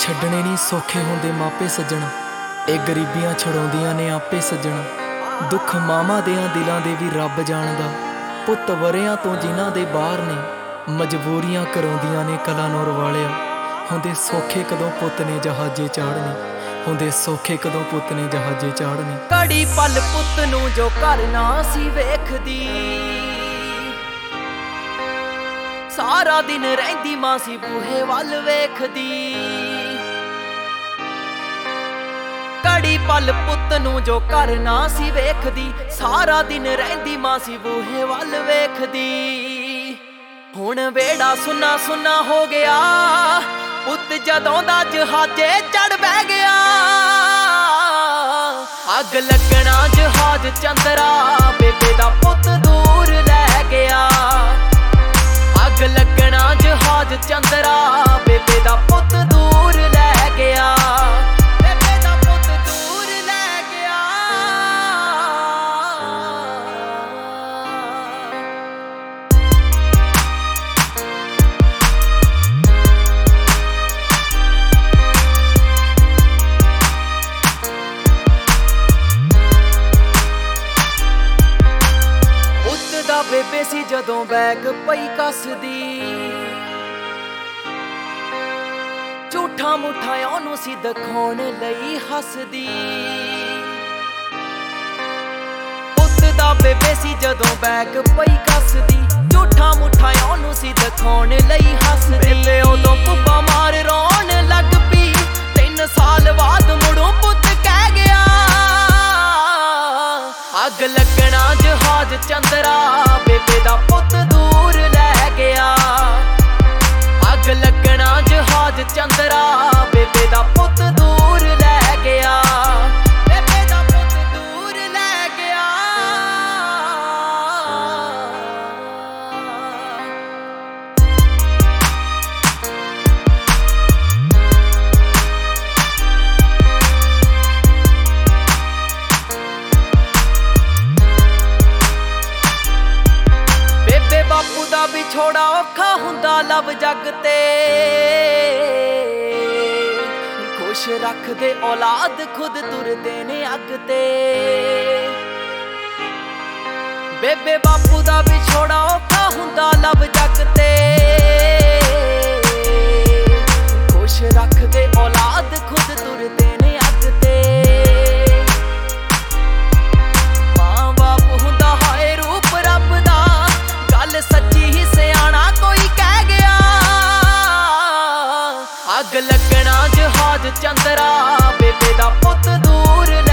ਛੱਡਣੇ ਨਹੀਂ ਸੌਖੇ ਹੁੰਦੇ ਮਾਪੇ ਸੱਜਣਾ, ਇਹ ਗਰੀਬੀਆਂ ਛਡਾਉਂਦੀਆਂ ਨੇ ਆਪੇ ਸੱਜਣਾ। ਦੁੱਖ ਮਾਵਾਂ ਦਿਆਂ ਦਿਲਾਂ ਦੇ ਵੀ ਰੱਬ ਜਾਣਦਾ, ਪੁੱਤ ਵਰਿਆਂ ਤੋਂ ਜਿਨ੍ਹਾਂ ਦੇ ਬਾਹਰ ਨੇ, ਮਜਬੂਰੀਆਂ ਕਰਾਉਂਦੀਆਂ ਨੇ ਕਲਾਨੌਰ ਵਾਲਿਆ। ਹੁੰਦੇ ਸੌਖੇ ਕਦੋਂ ਪੁੱਤ ਨੇ ਜਹਾਜ਼ੇ ਚਾੜਨੇ, ਹੁੰਦੇ ਸੌਖੇ ਕਦੋਂ ਪੁੱਤ ਨੇ ਜਹਾਜ਼ੇ ਚਾੜਨੇ। ਘੜੀ ਪਲ ਪੁੱਤ ਨੂੰ ਜੋ ਘਰ ਨਾ ਸੀ ਵੇਖਦੀ, ਸਾਰਾ ਦਿਨ ਰਹਿੰਦੀ ਮਾਂ ਸੀ ਬੂਹੇ ਵੱਲ ਵੇਖਦੀ। ਘੜੀ ਪਲ ਪੁੱਤ ਨੂੰ ਜੋ ਘਰ ਨਾ ਸੀ ਵੇਖਦੀ, ਸਾਰਾ ਦਿਨ ਰਹਿੰਦੀ ਮਾਂ ਸੀ ਬੂਹੇ ਵੱਲ ਵੇਖਦੀ। ਹੁਣ ਵੇੜਾ ਸੁੰਨਾ ਸੁੰਨਾ ਹੋ ਗਿਆ, ਪੁੱਤ ਜਦੋਂ ਦਾ ਜਹਾਜ਼ੇ ਚੜ ਬਹਿ ਗਿਆ। ਅੱਗ ਲੱਗਣਾ ਜਹਾਜ਼ ਚੰਦਰਾ, ਬੇਬੇ ਦਾ ਪੁੱਤ ਦੂਰ ਲੈ ਗਿਆ। ਅੱਗ ਲੱਗਣਾ ਜਹਾਜ਼ ਚੰਦਰਾ, ਬੇਬੇ ਦਾ ਪੁੱਤ ਦੂਰ ਲੈ ਗਿਆ। ਬੇਬੇ ਦਾ ਪੁੱਤ ਦੂਰ ਲੈ ਗਿਆ। ਪੁੱਤ ਦਾ ਬੇਬੇ ਸੀ ਜਦੋਂ ਬੈਗ ਪਈ ਕੱਸਦੀ, ਝੂਠਾ ਮੁੱਠਾ ਉਹਨੂੰ ਸੀ ਦਿਖਾਉਣ ਲਈ ਹੱਸਦੀ। ਪੁੱਤ ਦਾ ਬੇਬੇ ਸੀ ਜਦੋਂ ਬੈਗ ਪਈ ਕੱਸਦੀ, ਝੂਠਾ ਮੁੱਠਾ ਉਹਨੂੰ ਸੀ ਦਿਖਾਉਣ ਲਈ ਹੱਸਦੀ। ਬੇਬੇ ਉਦੋਂ ਪੁੱਪਾ ਮਾਰ ਰੋਣ ਲੱਗ ਪਈ, 3 ਸਾਲ ਬਾਅਦ ਮੁੜੋਂ ਪੁੱਤ ਕਹਿ ਗਿਆ। ਅੱਗ ਲੱਗਣਾ ਜਹਾਜ਼ ਚੰਦਰਾ, ਬੇਬੇ ਦਾ ਪੁੱਤ ਦੂਰ ਲੈ ਗਿਆ। ਅੱਗ ਲੱਗਣਾ ਜਹਾਜ਼ ਚੰਦਰਾ, ਬੇਬੇ ਦਾ ਪੁੱਤ ਦੂਰ ਲੈ ਗਿਆ। ਬੇਬੇ ਦਾ ਪੁੱਤ ਦੂਰ ਲੈ ਗਿਆ। ਬੇਬੇ ਬਾਪੂ ਦਾ ਵਿਛੋੜਾ ਔਖਾ ਹੁੰਦਾ ਲਵ ਜੱਗ ਤੇ, ਖੁਸ਼ ਰੱਖਦੇ ਔਲਾਦ ਖੁਦ ਤੁਰਦੇ ਨੇ ਅੱਗ ਤੇ। ਬੇਬੇ ਬਾਪੂ ਦਾ ਵਿਛੋੜਾ ਔਖਾ ਹੁੰਦਾ ਲਵ ਜੱਗ ਤੇ, ਖੁਸ਼ ਰੱਖਦੇ ਔਲਾਦ ਖੁਦ ਤੁਰਦੇ ਨੇ ਅੱਗ ਤੇ। ਮਾਂ ਬਾਪ ਹੁੰਦਾ ਹਾਏ ਰੂਪ ਰੱਬ ਦਾ, ਗੱਲ ਸੱਚੀ ਹੀ ਸਿਆਣਾ ਕੋਈ ਕਹਿ ਗਿਆ। ਅੱਗ ਲੱਗਣਾ ਜਹਾਜ਼ ਚੰਦਰਾ, ਬੇਬੇ ਦਾ ਪੁੱਤ ਦੂਰ